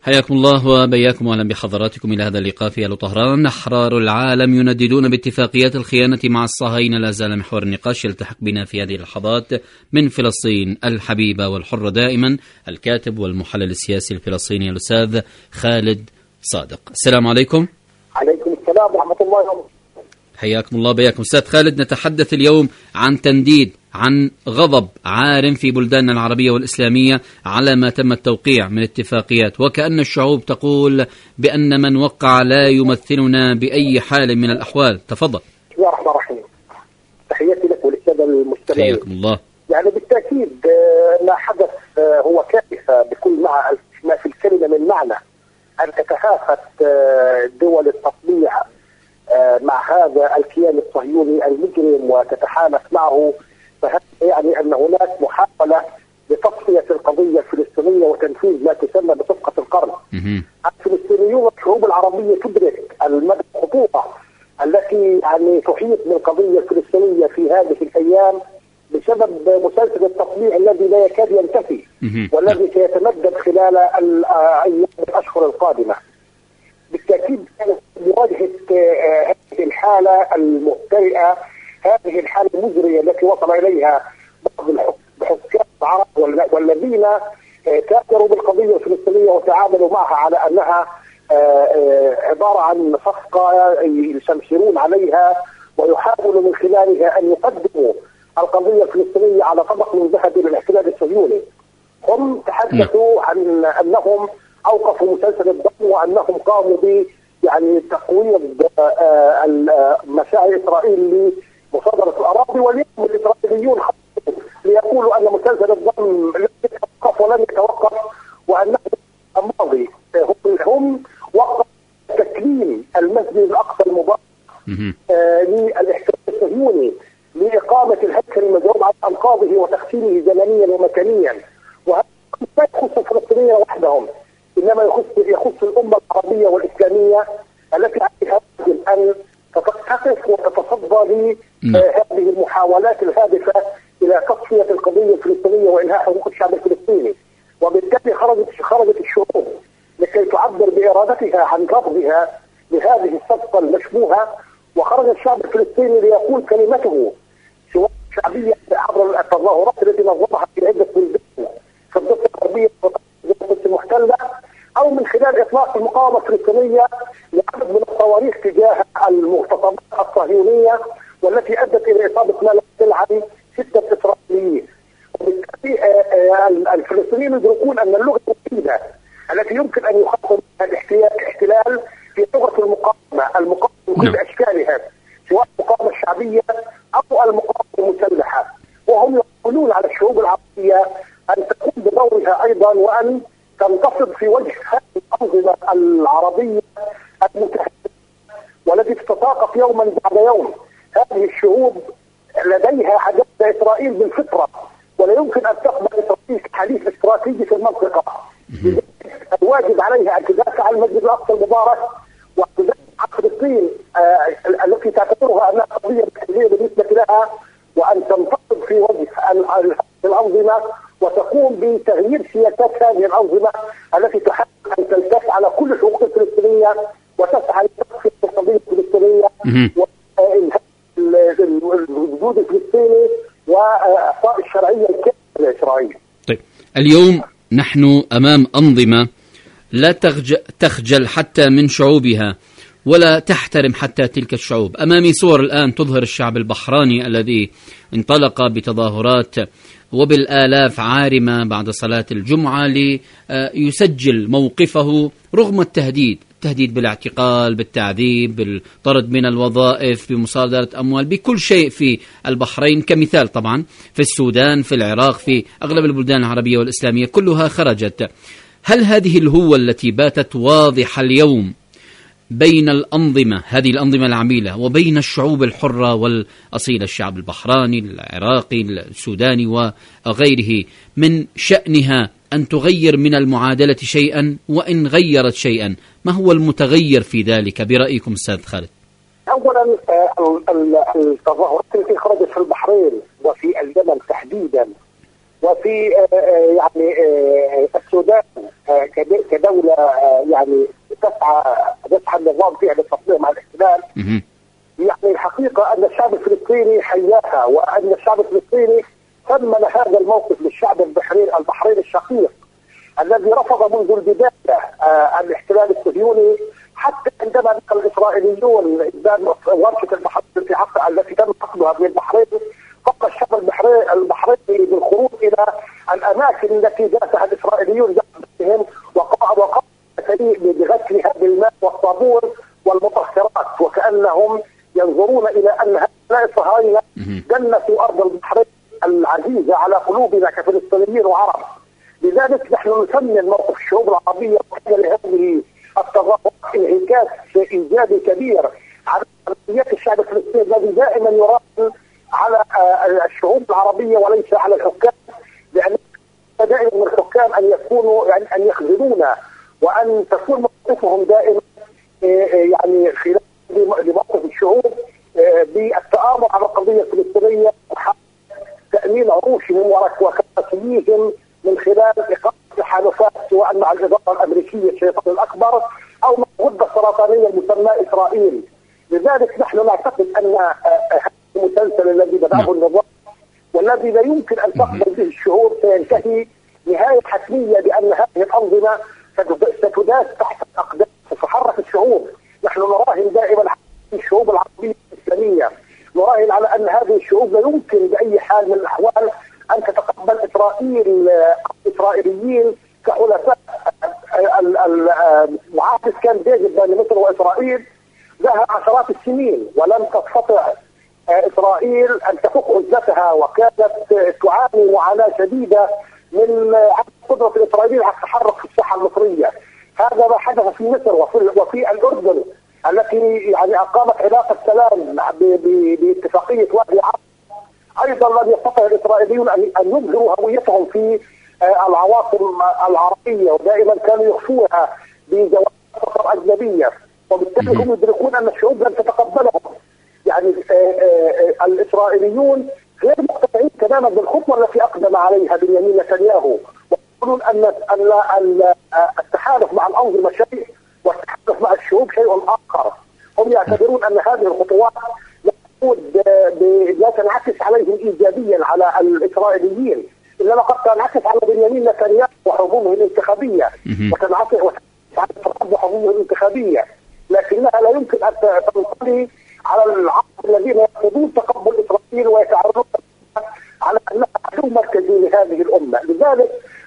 حياكم الله وبياكم واهلا بحضراتكم الى هذا اللقاء في أهل طهران. احرار العالم ينددون باتفاقيات الخيانه مع الصهاينه، لا زال محور النقاش. يلتحق بنا في هذه اللحظات من فلسطين الحبيبه والحره دائما الكاتب والمحلل السياسي الفلسطيني الاستاذ خالد صادق. السلام عليكم. عليكم السلام ورحمه الله وبركاته. حياكم الله بياكم أستاذ خالد. نتحدث اليوم عن تنديد، عن غضب عارم في بلداننا العربية والإسلامية على ما تم التوقيع من اتفاقيات، وكأن الشعوب تقول بأن من وقع لا يمثلنا بأي حال من الأحوال. تفضل. بسم الله الرحمن الرحيم. تحياتي لك وللسادة المستمعين. حياكم الله. يعني بالتأكيد ما حدث هو كارثة بكل ما في الكلمة من معنى أن تتهافت دول التطبيع مع هذا الكيان الصهيوني المجرم وتتحالف معه، فهذا يعني أن هناك محاولة لتصفية القضية الفلسطينية وتنفيذ ما تسمى بصفقة القرن. الفلسطينيون والشعوب العربية تدرك المدى الخطورة التي يعني تحيط بالقضية الفلسطينية في هذه الأيام بسبب مسلسل التطبيع الذي لا يكاد ينتهي والذي سيتمدد خلال الأشهر القادمة. بالتأكيد مواجهة هذه الحالة المهترئة، هذه الحالة المزرية التي وصل إليها بعض الحكام العرب والذين تاثروا بالقضية الفلسطينية وتعاملوا معها على أنها عبارة عن صفقة يسمسرون عليها ويحاولوا من خلالها أن يقدموا القضية الفلسطينية على طبق من ذهب للاحتلال الصهيوني. هم تحدثوا عن أنهم أوقفوا مسلسل الضم وأنهم قاموا ب يعني تقويض مساعي إسرائيل لمصادرة الأراضي، واليوم الإسرائيليون ليقولوا أن مسلسل الضم لم يتوقف ولن يتوقف وأنه ماضي. هم وقفوا تكليم المسجد الأقصى المبارك للاحتلال الصهيوني لإقامة الهيكل المزعوم على أنقاضه وتخسيره زمنيا ومكانيا، وهذا لا يخص الفلسطينيين وحدهم، إنما يخص الأمة العربية والإسلامية التي عليها أن تقف وتتصدى لهذه المحاولات الهادفة إلى تصفية القضية الفلسطينية وإنهاء حقوق الشعب الفلسطيني. وبالتالي خرجت الشعوب لكي تعبر بإرادتها عن رفضها لهذه الصفقة المشبوهة، وخرج الشعب الفلسطيني ليقول كلمته سواء شعبية عبر التظاهرات التي نظمها في عدة بلدان في الضفة الغربية المحتلة، أو من خلال إطلاق المقاومة الفلسطينية لعدد من الصواريخ تجاه المغتصبات الصهيونية والتي أدت إلى إصابة ما لا يقل عن 6 إسرائيليين. وبالتالي الفلسطينيين يدركون أن اللغة الوحيدة التي يمكن أن يخاطب الاحتلال في لغة المقاومة بكل أشكالها، سواء المقاومة الشعبية أو المقاومة المسلحة، وهم يقولون على الشعوب العربية أن تقوم بدورها أيضا وأن تنتصب في وجه هذه الأنظمة العربية المتهددة والتي تتساقط يوما بعد يوم. هذه الشعوب لديها عداوة إسرائيل بالفطرة، ولا يمكن أن تقبل إسرائيل كحليف استراتيجي في المنطقة. الواجب عليها أن تدافع عن المسجد الأقصى المبارك وتدافع عن فلسطين التي تعتبرها أنها قضية محلية بالنسبة لها، وأن تنتصب في وجه الأنظمة وتقوم بتغيير سياسات هذه الأنظمة التي تحاول أن تلتف على كل الحقوق الفلسطينية وتسعى لتصفية القضية الفلسطينية وإنهاء الوجود الفلسطيني وإعطاء الشرعية الكاملة لإسرائيل. طيب، اليوم نحن أمام أنظمة لا تخجل حتى من شعوبها ولا تحترم حتى تلك الشعوب. أمامي صور الآن تظهر الشعب البحراني الذي انطلق بتظاهرات وبالآلاف عارمة بعد صلاة الجمعة ليسجل موقفه رغم التهديد بالاعتقال، بالتعذيب، بالطرد من الوظائف، بمصادرة أموال، بكل شيء في البحرين كمثال. طبعا في السودان، في العراق، في أغلب البلدان العربية والإسلامية كلها خرجت. هل هذه الهوة التي باتت واضحة اليوم بين الأنظمة، هذه الأنظمة العميلة، وبين الشعوب الحرة والأصيلة، الشعب البحراني، العراقي، السوداني وغيره، من شأنها أن تغير من المعادلة شيئا؟ وإن غيرت شيئا ما هو المتغير في ذلك برأيكم أستاذ خالد؟ أولا التظاهرات التي خرجت في البحرين وفي اليمن تحديدا وفي يعني السودان كدولة يعني تسعى النظام فيها للتطبيع مع الاحتلال. يعني الحقيقة أن الشعب الفلسطيني حياها، وأن الشعب الفلسطيني ثمن هذا الموقف للشعب البحرين الشقيق الذي رفض منذ البداية الاحتلال الصهيوني، حتى عندما نقل الإسرائيليون ورشة المحطة التي تم عقدها بين البحرين، فقد الشعب البحريني بالخروج إلى الأماكن التي داسها الإسرائيليون بهم، وقام بغسلها بالماء والصابون والمطهرات، وكأنهم ينظرون إلى أن هؤلاء الصهاينة جنسوا أرض البحرين العزيزة على قلوبنا كفلسطينيين وعرب. لذلك نحن نثمن موقف الشعوب العربية، وكان لهذه التظاهرات انعكاس إيجابي كبير على قضية الشعب الفلسطيني الذي دائما يراهن على الشعوب العربية وليس على الحكام، لأن دائما من الحكام أن يكونوا يعني أن يخذلونا، وأن تكون موقفهم دائما يعني خلاف لموقف الشعوب بالتآمر على القضية الفلسطينية وتأمين عروشهم وكراسيهم من خلال إقامة تحالفات سواء مع الإدارة الأمريكية الشيطان الأكبر أو مع الغدة السرطانية المسمى إسرائيل. لذلك نحن نعتقد أن هذا المسلسل الذي بدأه النظام والذي لا يمكن أن تقبل به الشعوب سينتهي نهاية حتمية، بأن هذه الأنظمة ستداس تحت الأقدام وتتحرك الشعوب. نحن نراهن دائما على الشعوب العربية الإسلامية، نراهن على أن هذه الشعوب لا يمكن بأي حال من الأحوال أن تتقبل إسرائيليين كحلفاء. معاهدة كامب ديفيد بين مصر وإسرائيل لها عشرات السنين، ولم تستطع إسرائيل أن تفك عزتها، وكانت تعاني معاناة شديدة من عدم قدرة الإسرائيليين على التحرك في الساحة المصرية. هذا ما حدث في مصر وفي الأردن التي يعني أقامت علاقة سلام باتفاقية وادي عرب. أيضا لم يستطع الإسرائيليون أن يظهروا هويتهم في العواصم العربية، ودائما كانوا يخفوها بجوائز أجنبية، وبالتالي هم يدركون أن الشعوب لم تتقبلهم. يعني الإسرائيليون غير مقتنعين تماما بالخطوة التي أقدم عليها بنيامين نتنياهو، ويقولون أن التحالف مع الأنظمة شيء والتحالف مع الشعوب شيء آخر. هم يعتبرون أن هذه الخطوات لا تنعكس عليهم إيجابيا على الإسرائيليين، إنما قد تنعكس على بنيامين نتنياهو وحظوظه الانتخابية، وتنعكس على حظوظه الانتخابية، لكنها لا يمكن أن تنطلي على العرب الذين يرفضون تقبل إسرائيل ويتعرضون على أنها عدو مركزي لهذه الأمة. لذلك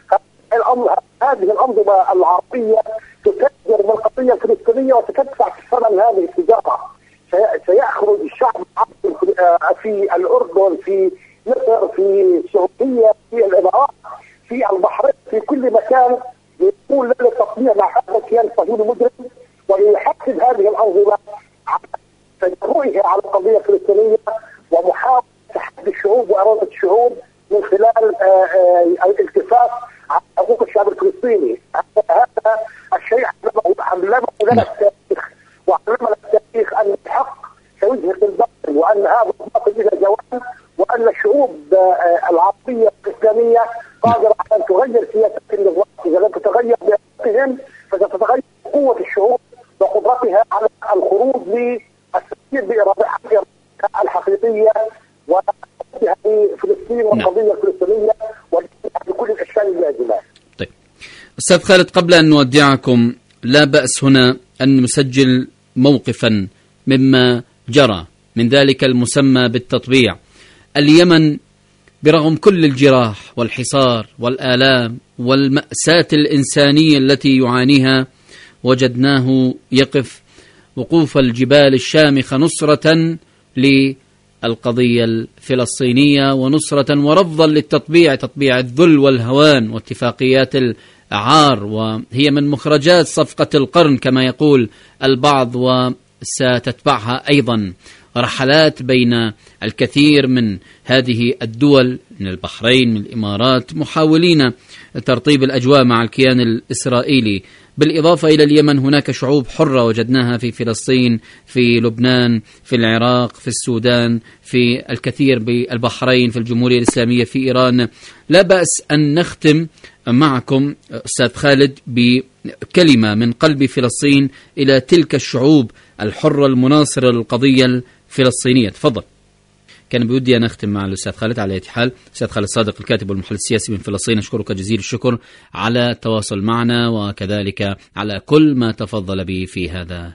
هذه الأنظمة العربية تتجر من القضية الفلسطينية وستدفع ثمن هذه التجارة. سيخرج الشعب العربي في الأردن، في مصر، في السعودية، في الإمارات، في البحرين، في كل مكان يقول للتطبيع مع هذا الكيان الصهيوني المجرم، وليحسب هذه الأنظمة تجرؤها على القضية الفلسطينية ومحاولة تحدي الشعوب وإرادة الشعوب من خلال الالتفاف على حقوق الشعب الفلسطيني. هذا الشيء علمه لنا التاريخ، وعلمنا التاريخ أن الحق سيزهق الباطل، وأن هذا الباطل إلى جوان، وأن الشعوب العربية الإسلامية قادرة على أن تغير سياسة النظام. إذا لم تتغير بإرادتهم فستتغير قوة الشعوب وقدرتها على الخروج للتفكير بإرادتها الحقيقية وفلسطين والقضية الفلسطينية وبكل الأشكال اللازمة. طيب أستاذ خالد، قبل أن نودعكم لا بأس هنا أن نسجل موقفا مما جرى من ذلك المسمى بالتطبيع. اليمن برغم كل الجراح والحصار والآلام والمأساة الإنسانية التي يعانيها وجدناه يقف وقوف الجبال الشامخة نصرة للقضية الفلسطينية ونصرة ورفضا للتطبيع، تطبيع الذل والهوان واتفاقيات العار، وهي من مخرجات صفقة القرن كما يقول البعض، وستتبعها أيضا رحلات بين الكثير من هذه الدول من البحرين من الإمارات محاولين ترطيب الأجواء مع الكيان الإسرائيلي. بالإضافة إلى اليمن هناك شعوب حرة وجدناها في فلسطين، في لبنان، في العراق، في السودان، في الكثير بالبحرين، في الجمهورية الإسلامية، في إيران. لا بأس أن نختم معكم أستاذ خالد بكلمة من قلب فلسطين إلى تلك الشعوب الحرة المناصرة للقضية الفلسطينية. تفضل. كان بودي أن أختم مع الأستاذ خالد. على أي حال، أستاذ خالد صادق الكاتب والمحلل السياسي من فلسطين، أشكرك جزيل الشكر على التواصل معنا وكذلك على كل ما تفضل به في هذا